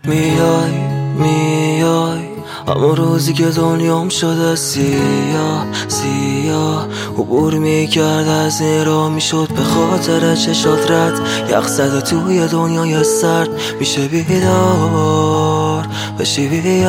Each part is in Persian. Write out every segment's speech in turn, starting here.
میای همون روزی که دنیام شده سیاه عبور میکرد از این راه میشد به خاطر چشات رد یخ زده توی دنیای سرد میشه بیدار بشی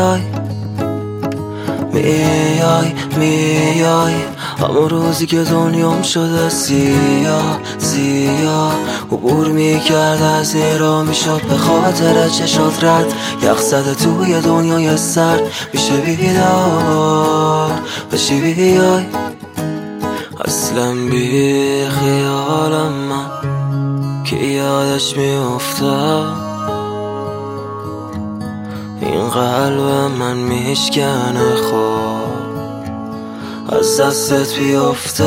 میای همون روزی که دنیام شده سیاه عبور میکرد از این راه میشد به خاطر چشات رد یخ زده توی دنیای سرد میشه بیدار بشی بیای اصلا بی خیالم من که یادش میافتم این قلب من میشکنه خواب از دستت بیفته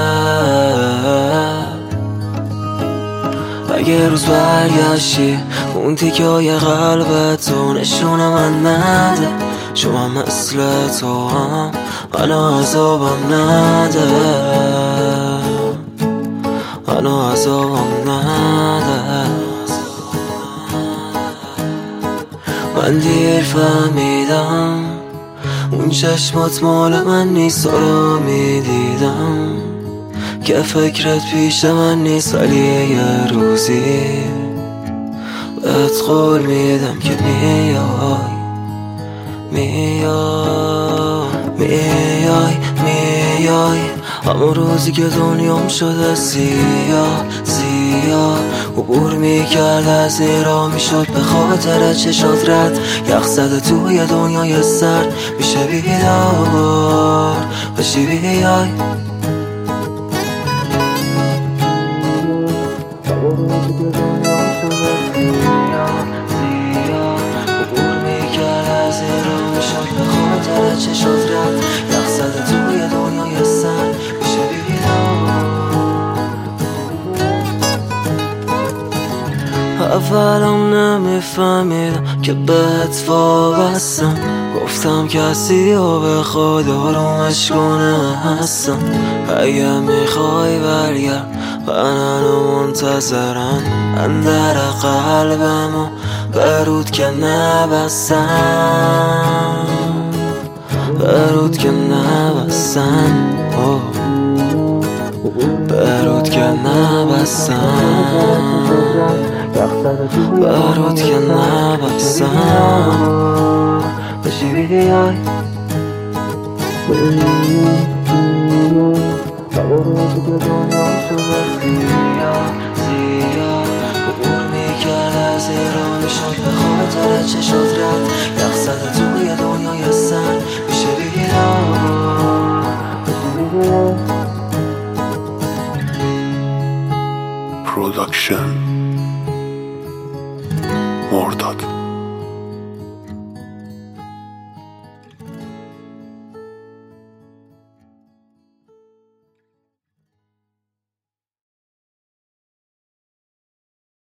اگه روز برگشتی اون تیکای قلبتو نشونه من نده چون من مثل تو هم منو عذابم نده من دیر فهمیدم اون چشمات مال من نیست رو میدیدم که فکرت پیش من نیست ولی یه روزی بهت قول میدم که میای همون روزی که دنیام شده سیاه عبور میکرد از این راه میشد به خاطر چشات رد یخ زده توی دنیای سرد میشه بیدار بشی بیای عبور میکرد از این راه میشد به خاطر چشات رد یخ زده توی دنیای سرد میشه بیدار اولم نمیفهمیدم که بهت وابستم گفتم کسی رو به خدا رومش کنه هستم اگه میخوای برگرد منو منتظرم اندر قلبمو برود که نبستم برود که نبستم برود که نبستم بشی بیای عبور میکرد از این راه میشد به خاطر چشات رد یخ زده توی دنیای سرد میشه بیدار Production